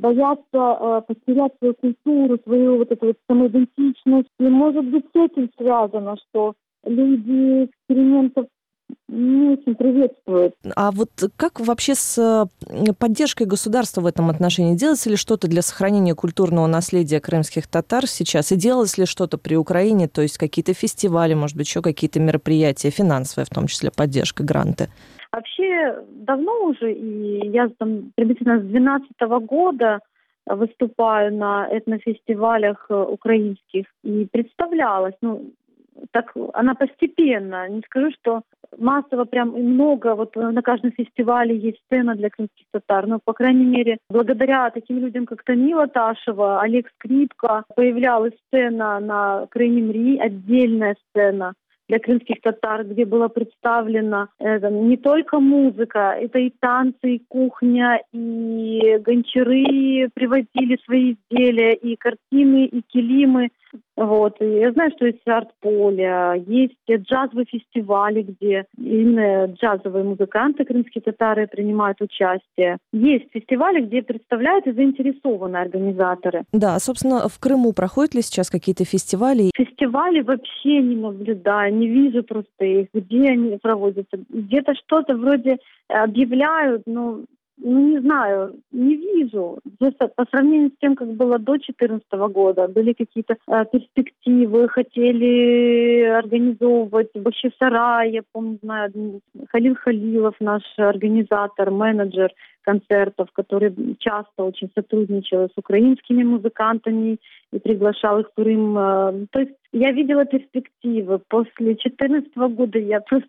боятся потерять свою культуру, свою вот эту вот самоидентичность. И, может быть, с этим связано, что люди экспериментов не очень приветствуют. А вот как вообще с поддержкой государства в этом отношении? Делается ли что-то для сохранения культурного наследия крымских татар сейчас? И делалось ли что-то при Украине? То есть какие-то фестивали, может быть, еще какие-то мероприятия, финансовые, в том числе поддержка, гранты? Вообще давно уже, и я там приблизительно с 2012 года выступаю на этнофестивалях украинских и представлялась. Так она постепенно, не скажу, что массово прям и много, вот на каждом фестивале есть сцена для крымских татар, но, по крайней мере, благодаря таким людям, как Тамила Ташева, Олег Скрипка, появлялась сцена на Крайнем Ри, отдельная сцена для крымских татар, где была представлена не только музыка, это и танцы, и кухня, и гончары привозили свои изделия, и картины, и килимы. Вот. И я знаю, что есть арт-поле, есть джазовые фестивали, где именно джазовые музыканты, крымские татары, принимают участие. Есть фестивали, где представляют и заинтересованные организаторы. Да, собственно, в Крыму проходят ли сейчас какие-то фестивали? Фестивали вообще не наблюдаю, не вижу просто их, где они проводятся. Где-то что-то вроде объявляют, но не знаю, не вижу. Просто по сравнению с тем, как было до 2014 года, были какие-то перспективы, хотели организовывать в Бахчисарае, я помню, знаю, Халил Халилов, наш организатор, менеджер концертов, который часто очень сотрудничал с украинскими музыкантами и приглашал их в Крым. То есть я видела перспективы. После 2014 года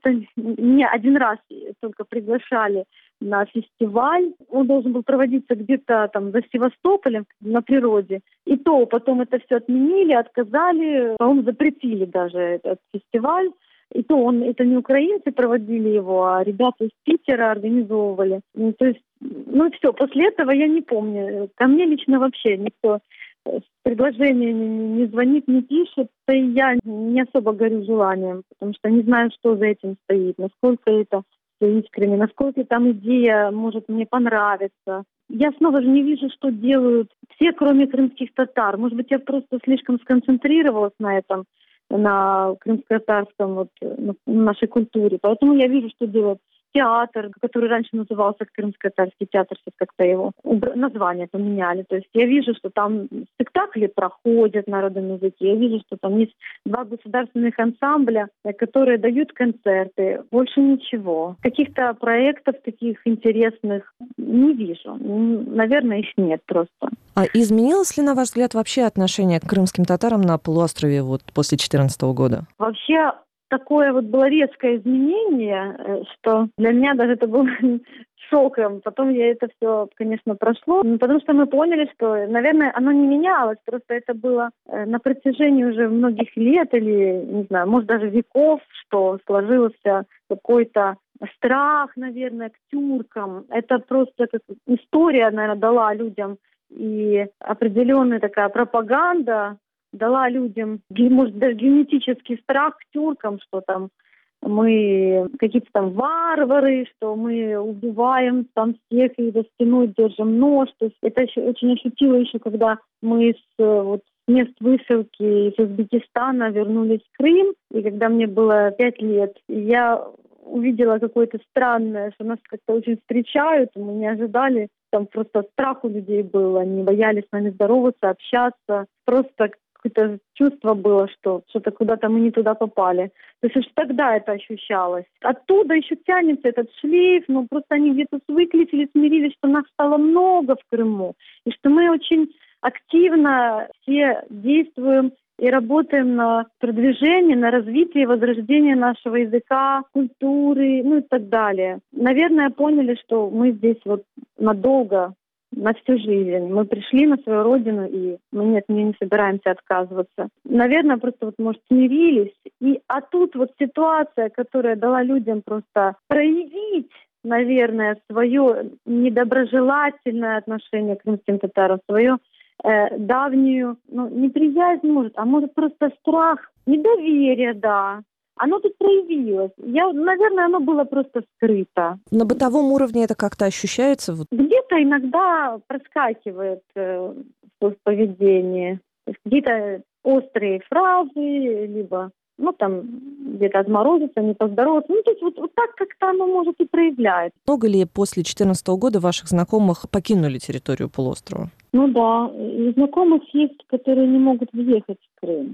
меня один раз только приглашали на фестиваль. Он должен был проводиться где-то там за Севастополем на природе. И то потом это все отменили, отказали, по-моему, запретили даже этот фестиваль. И то это не украинцы проводили его, а ребята из Питера организовывали. То есть, все, после этого я не помню. Ко мне лично вообще никто с предложением не звонит, не пишет, да и я не особо горю желанием, потому что не знаю, что за этим стоит, насколько это искренне, насколько там идея может мне понравиться. Я снова же не вижу, что делают все, кроме крымских татар. Может быть, я просто слишком сконцентрировалась на этом, на крымско-татарском, на нашей культуре. Поэтому я вижу, что делают театр, который раньше назывался Крымско-татарский театр, сейчас как-то его название поменяли. То есть я вижу, что там спектакли проходят на родном языке. Я вижу, что там есть 2 государственных ансамбля, которые дают концерты. Больше ничего. Каких-то проектов таких интересных не вижу. Наверное, их нет просто. А изменилось ли, на ваш взгляд, вообще отношение к крымским татарам на полуострове после 2014 года? Вообще такое было резкое изменение, что для меня даже это было шоком. Потом это все, конечно, прошло, потому что мы поняли, что, наверное, оно не менялось, просто это было на протяжении уже многих лет или, не знаю, может, даже веков, что сложился какой-то страх, наверное, к тюркам. Это просто как история, наверное, дала людям и определенная такая пропаганда, дала людям, может, даже генетический страх к тюркам, что там мы какие-то там варвары, что мы убиваем там всех и за стеной держим нож. То есть это очень ощутило еще, когда мы с мест высылки из Узбекистана вернулись в Крым, и когда мне было 5 лет, я увидела какое-то странное, что нас как-то очень встречают, мы не ожидали. Там просто страх у людей был, они боялись с нами здороваться, общаться. Просто какое-то чувство было, что что-то куда-то мы не туда попали. То есть уж тогда это ощущалось. Оттуда еще тянется этот шлейф, но просто они где-то свыклись или смирились, что нас стало много в Крыму, и что мы очень активно все действуем и работаем на продвижение, на развитие и возрождение нашего языка, культуры, ну и так далее. Наверное, поняли, что мы здесь вот надолго, на всю жизнь. Мы пришли на свою родину, и мы от нее не собираемся отказываться. Наверное, просто вот, может, смирились. А тут вот ситуация, которая дала людям просто проявить, наверное, свое недоброжелательное отношение к крымским татарам, свое давнюю, неприязнь, а может просто страх, недоверие, да. Оно тут проявилось. Наверное, оно было просто скрыто. На бытовом уровне это как-то ощущается? Где-то иногда проскакивает в поведении. То есть какие-то острые фразы, либо где-то отморозиться, не поздороваться. То есть вот так как-то оно может и проявляется. Много ли после 2014 года ваших знакомых покинули территорию полуострова? Да, и знакомых есть, которые не могут въехать в Крым.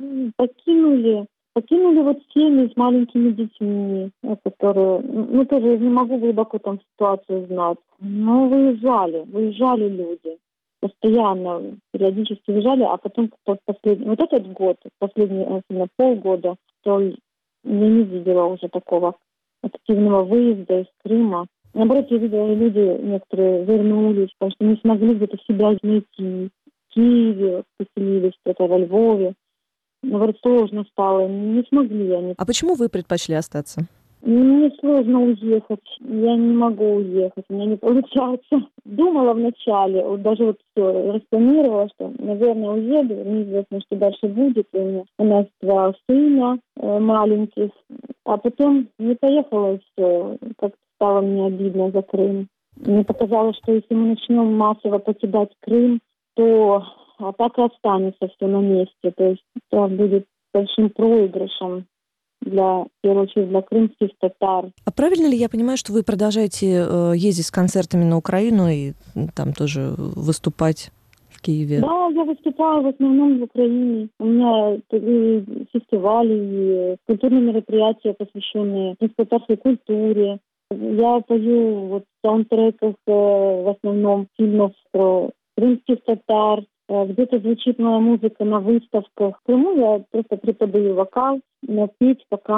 Покинули вот семьи с маленькими детьми, которые, тоже я не могу глубоко там ситуацию знать, но выезжали люди. Постоянно, периодически выезжали, а потом вот этот год, последние полгода, то я не видела уже такого активного выезда из Крыма. Наоборот, я видела, люди некоторые вернулись, потому что не смогли где-то себя найти. В Киеве поселились, где-то во Львове. Наоборот, сложно стало, не смогли они. А почему вы предпочли остаться? Мне сложно уехать, я не могу уехать, у меня не получается. Думала вначале, даже все, распланировала, что, наверное, уеду, неизвестно, что дальше будет. У нас 2 сына маленьких, а потом не поехала, и все, как-то стало мне обидно за Крым. Мне показалось, что если мы начнем массово покидать Крым, то так и останется все на месте. То есть это будет большим проигрышем в первую очередь, для крымских татар. А правильно ли я понимаю, что вы продолжаете ездить с концертами на Украину и там тоже выступать в Киеве? Да, я выступаю в основном в Украине. У меня и фестивали, и культурные мероприятия, посвященные татарской культуре. Я пою в саундтреках в основном фильмов про крымских татар. Где-то звучит моя музыка на выставках. В Крыму я просто преподаю вокал, но петь пока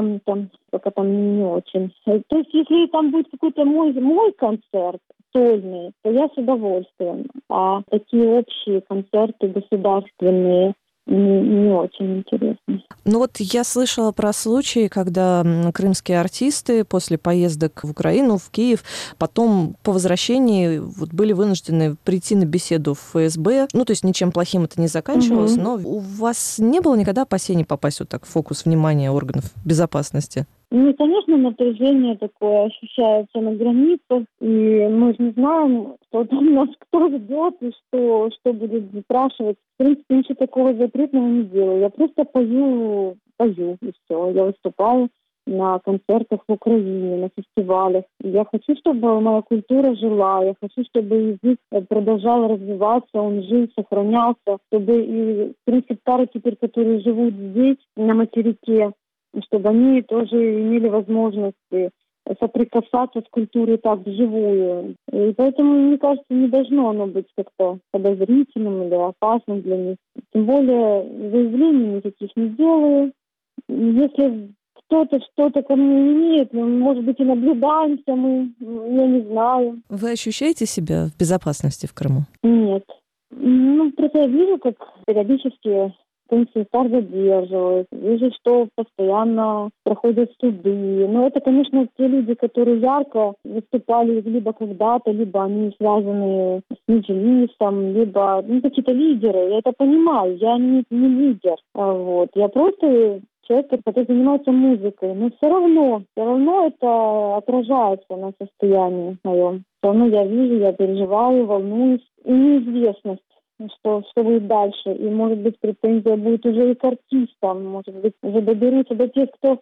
там не очень. То есть если там будет какой-то мой концерт сольный, то я с удовольствием. А такие общие концерты государственные не очень интересно. Я слышала про случаи, когда крымские артисты после поездок в Украину, в Киев, потом по возвращении были вынуждены прийти на беседу в ФСБ. То есть ничем плохим это не заканчивалось, но у вас не было никогда опасений попасть в фокус внимания органов безопасности? Конечно, напряжение такое ощущается на границах, и мы же не знаем, что там нас кто ждет и что будет спрашивать. В принципе, ничего такого запретного не делаю. Я просто пою, и все. Я выступаю на концертах в Украине, на фестивалях. И я хочу, чтобы моя культура жила, я хочу, чтобы язык продолжал развиваться, он жил, сохранялся, чтобы и крымские татары теперь, которые живут здесь, на материке, чтобы они тоже имели возможность соприкасаться с культурой так вживую. И поэтому, мне кажется, не должно оно быть как-то подозрительным или опасным для них. Тем более заявлений никаких не делаю. Если кто-то что-то ко мне имеет, может быть, и наблюдаемся я не знаю. Вы ощущаете себя в безопасности в Крыму? Нет. Просто я вижу, как периодически крымских татар задерживают. Вижу, что постоянно проходят суды. Но это, конечно, те люди, которые ярко выступали либо когда-то, либо они связаны с Меджлисом, либо какие-то лидеры. Я это понимаю. Я не лидер. Я просто человек, который занимается музыкой. Но все равно это отражается на состоянии моем. Все равно я вижу, я переживаю, волнуюсь. И неизвестность, что будет дальше. И, может быть, претензия будет уже и к артистам. Может быть, уже доберутся до тех, кто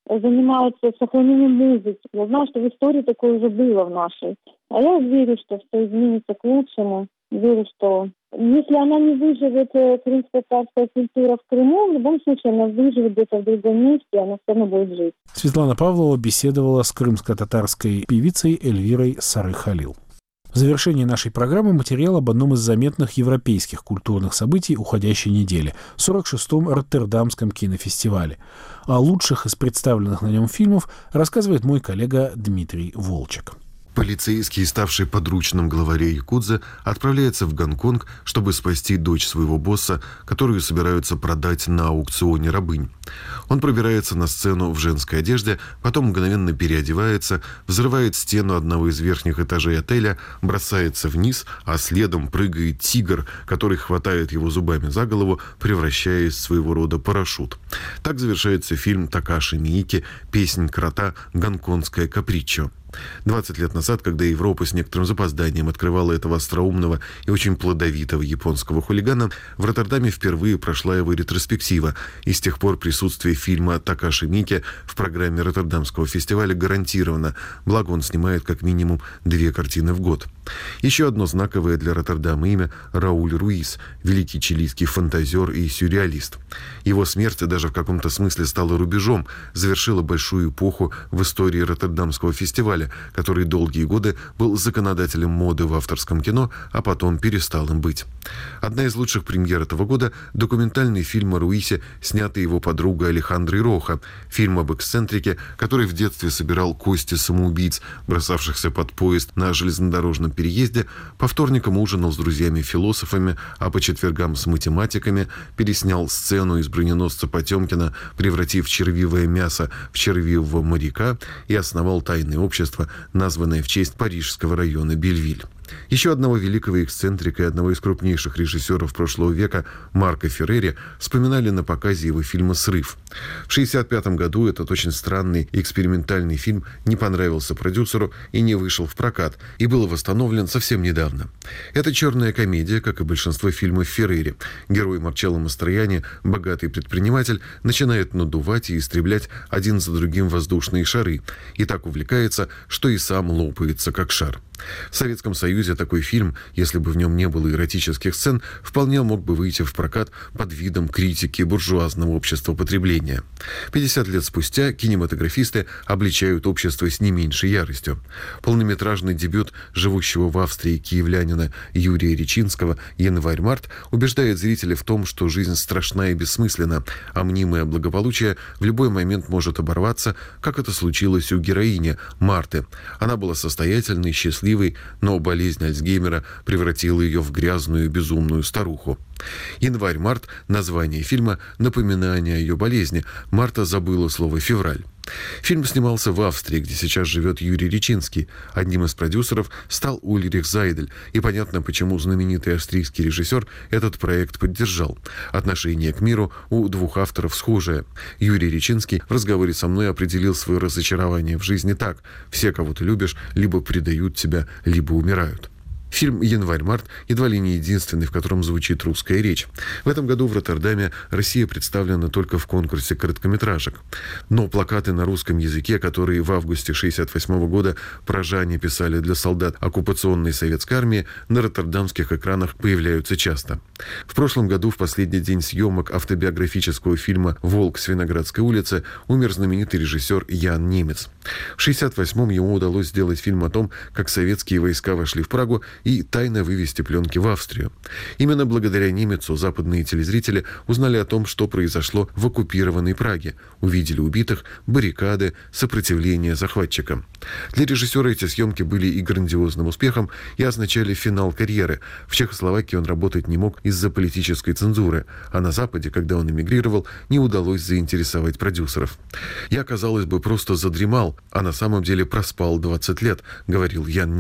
занимаются сохранением музыки. Я знаю, что в истории такое уже было в нашей. А я верю, что все изменится к лучшему. Верю, что если она не выживет, крымско-татарская культура в Крыму, в любом случае она выживет где-то в другом месте, она все равно будет жить. Светлана Павлова беседовала с крымско-татарской певицей Эльвирой Сары-Халил. В завершении нашей программы материал об одном из заметных европейских культурных событий уходящей недели – 46-м Роттердамском кинофестивале. О лучших из представленных на нем фильмов рассказывает мой коллега Дмитрий Волчек. Полицейский, ставший подручным главаря якудзы, отправляется в Гонконг, чтобы спасти дочь своего босса, которую собираются продать на аукционе рабынь. Он пробирается на сцену в женской одежде, потом мгновенно переодевается, взрывает стену одного из верхних этажей отеля, бросается вниз, а следом прыгает тигр, который хватает его зубами за голову, превращаясь в своего рода парашют. Так завершается фильм Такаши Миики «Песнь крота. Гонконгское каприччо». 20 лет назад, когда Европа с некоторым запозданием открывала этого остроумного и очень плодовитого японского хулигана, в Роттердаме впервые прошла его ретроспектива, и с тех пор присутствие фильма Такаши Миики в программе Роттердамского фестиваля гарантировано, благо он снимает как минимум 2 картины в год. Еще одно знаковое для Роттердама имя – Рауль Руис, великий чилийский фантазер и сюрреалист. Его смерть даже в каком-то смысле стала рубежом, завершила большую эпоху в истории Роттердамского фестиваля, который долгие годы был законодателем моды в авторском кино, а потом перестал им быть. Одна из лучших премьер этого года – документальный фильм о Руисе, снятый его подругой Алехандрой Роха, фильм об эксцентрике, который в детстве собирал кости самоубийц, бросавшихся под поезд на железнодорожном переезде, по вторникам ужинал с друзьями-философами, а по четвергам с математиками, переснял сцену из броненосца Потемкина, превратив червивое мясо в червивого моряка, и основал тайное общество, названное в честь парижского района Бельвиль. Еще одного великого эксцентрика и одного из крупнейших режиссеров прошлого века, Марко Феррери, вспоминали на показе его фильма «Срыв». В 1965 году этот очень странный экспериментальный фильм не понравился продюсеру и не вышел в прокат, и был восстановлен совсем недавно. Это черная комедия, как и большинство фильмов Феррери. Герой Марчелло Мастроянни, богатый предприниматель, начинает надувать и истреблять один за другим воздушные шары, и так увлекается, что и сам лопается, как шар. В Советском Союзе такой фильм, если бы в нем не было эротических сцен, вполне мог бы выйти в прокат под видом критики буржуазного общества потребления. 50 лет спустя кинематографисты обличают общество с не меньшей яростью. Полнометражный дебют живущего в Австрии киевлянина Юрия Речинского «Январь-март» убеждает зрителя в том, что жизнь страшна и бессмысленна, а мнимое благополучие в любой момент может оборваться, как это случилось у героини Марты. Она была состоятельной, счастливой, но болезнь Альцгеймера превратила ее в грязную, безумную старуху. «Январь-март» — название фильма, напоминание о ее болезни. Марта забыла слово «февраль». Фильм снимался в Австрии, где сейчас живет Юрий Речинский. Одним из продюсеров стал Ульрих Зайдель, и понятно, почему знаменитый австрийский режиссер этот проект поддержал. Отношение к миру у двух авторов схожее. Юрий Речинский в разговоре со мной определил свое разочарование в жизни так: все, кого ты любишь, либо предают тебя, либо умирают. Фильм «Январь-март» едва ли не единственный, в котором звучит русская речь. В этом году в Роттердаме Россия представлена только в конкурсе короткометражек. Но плакаты на русском языке, которые в августе 1968 года прожане писали для солдат оккупационной советской армии, на роттердамских экранах появляются часто. В прошлом году, в последний день съемок автобиографического фильма «Волк с Виноградской улицы», умер знаменитый режиссер Ян Немец. В 1968-м ему удалось сделать фильм о том, как советские войска вошли в Прагу и тайно вывести пленки в Австрию. Именно благодаря Немецу западные телезрители узнали о том, что произошло в оккупированной Праге, увидели убитых, баррикады, сопротивление захватчикам. Для режиссера эти съемки были и грандиозным успехом, и означали финал карьеры. В Чехословакии он работать не мог из-за политической цензуры, а на Западе, когда он эмигрировал, не удалось заинтересовать продюсеров. «Я, казалось бы, просто задремал, а на самом деле проспал 20 лет», — говорил Ян Немец.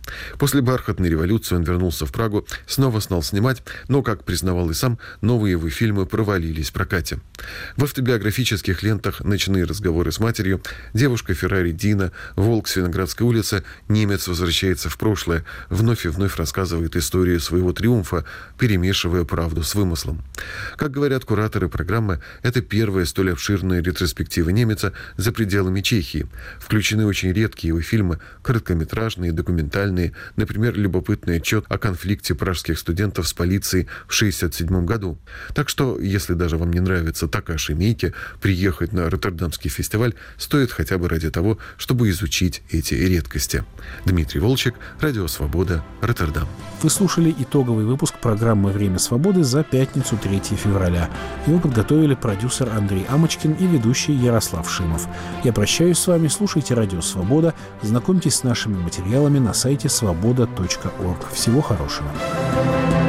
После бархатной революции он вернулся в Прагу, снова стал снимать, но, как признавал и сам, новые его фильмы провалились в прокате. В автобиографических лентах «Ночные разговоры с матерью», «Девушка Феррари Дина», «Волк с Виноградской улицы», «Немец возвращается в прошлое» вновь и вновь рассказывает историю своего триумфа, перемешивая правду с вымыслом. Как говорят кураторы программы, это первая столь обширная ретроспектива немеца за пределами Чехии. Включены очень редкие его фильмы, короткометражные, документальные, например, любопытный отчет о конфликте пражских студентов с полицией в 1967 году. Так что, если даже вам не нравится Такаши Мейке, приехать на Роттердамский фестиваль стоит хотя бы ради того, чтобы изучить эти редкости. Дмитрий Волчек, Радио Свобода, Роттердам. Вы слушали итоговый выпуск программы «Время свободы» за пятницу, 3 февраля. Его подготовили продюсер Андрей Амочкин и ведущий Ярослав Шимов. Я прощаюсь с вами, слушайте Радио Свобода, знакомьтесь с нашими материалами на сайте свобода.орг. Всего хорошего.